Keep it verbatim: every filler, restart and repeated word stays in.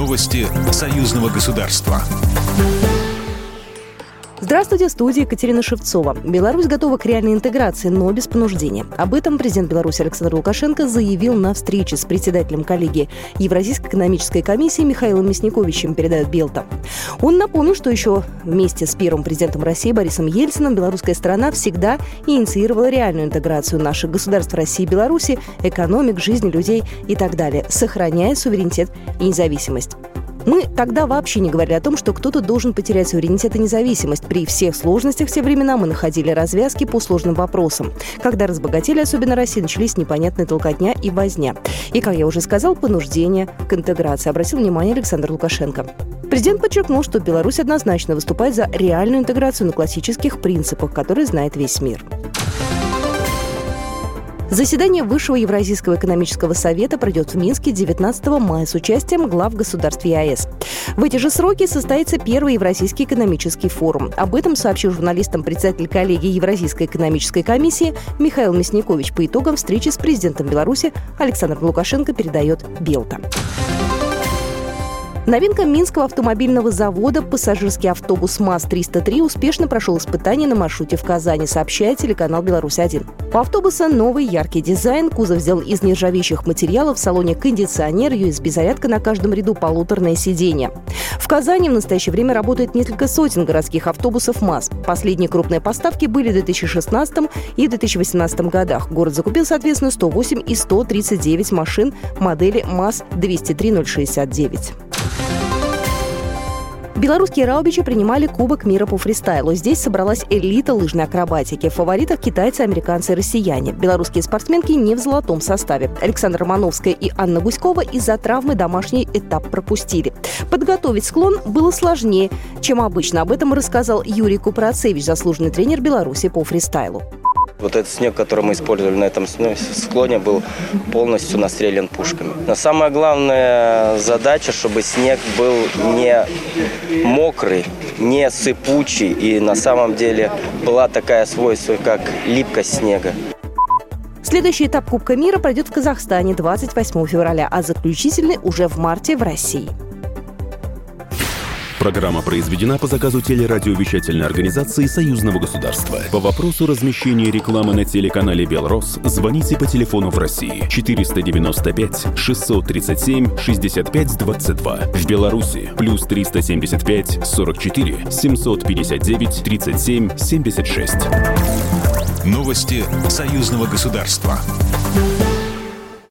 Новости союзного государства. Здравствуйте, в студии Екатерина Шевцова. Беларусь готова к реальной интеграции, но без понуждения. Об этом президент Беларуси Александр Лукашенко заявил на встрече с председателем коллегии Евразийской экономической комиссии Михаилом Мясниковичем, передает Белта. Он напомнил, что еще вместе с первым президентом России Борисом Ельциным белорусская сторона всегда инициировала реальную интеграцию наших государств России и Беларуси, экономик, жизни людей и так далее, сохраняя суверенитет и независимость. Мы тогда вообще не говорили о том, что кто-то должен потерять суверенитет и независимость. При всех сложностях в те времена мы находили развязки по сложным вопросам. Когда разбогатели, особенно Россия, начались непонятная толкотня и возня. И, как я уже сказал, понуждение к интеграции. Обратил внимание Александр Лукашенко. Президент подчеркнул, что Беларусь однозначно выступает за реальную интеграцию на классических принципах, которые знает весь мир. Заседание Высшего Евразийского экономического совета пройдет в Минске девятнадцатого мая с участием глав государств ЕАЭС. В эти же сроки состоится первый Евразийский экономический форум. Об этом сообщил журналистам председатель коллегии Евразийской экономической комиссии Михаил Мясникович по итогам встречи с президентом Беларуси Александром Лукашенко, передает Белта. Новинка Минского автомобильного завода «Пассажирский автобус МАЗ триста три» успешно прошел испытание на маршруте в Казани, сообщает телеканал «Беларусь-один». У автобуса новый яркий дизайн, кузов сделан из нержавеющих материалов, в салоне кондиционер, ю эс би-зарядка на каждом ряду, полуторное сиденье. В Казани в настоящее время работает несколько сотен городских автобусов МАЗ. Последние крупные поставки были в две тысячи шестнадцатом и две тысячи восемнадцатом годах. Город закупил, соответственно, сто восемь и сто тридцать девять машин модели МАЗ двести три ноль шестьдесят девять. Белорусские раубичи принимали Кубок мира по фристайлу. Здесь собралась элита лыжной акробатики. В фаворитах китайцы, американцы и россияне. Белорусские спортсменки не в золотом составе. Александра Мановская и Анна Гуськова из-за травмы домашний этап пропустили. Подготовить склон было сложнее, чем обычно. Об этом рассказал Юрий Купрацевич, заслуженный тренер Беларуси по фристайлу. Вот этот снег, который мы использовали на этом склоне, был полностью настрелян пушками. Но самая главная задача, чтобы снег был не мокрый, не сыпучий. И на самом деле была такая свойство, как липкость снега. Следующий этап Кубка мира пройдет в Казахстане двадцать восьмого февраля, а заключительный уже в марте в России. Программа произведена по заказу телерадиовещательной организации Союзного государства. По вопросу размещения рекламы на телеканале «Белрос» звоните по телефону в России четыреста девяносто пять шестьсот тридцать семь шестьдесят пять двадцать два. В Беларуси плюс триста семьдесят пять сорок четыре семьсот пятьдесят девять тридцать семь семьдесят шесть. Новости союзного государства.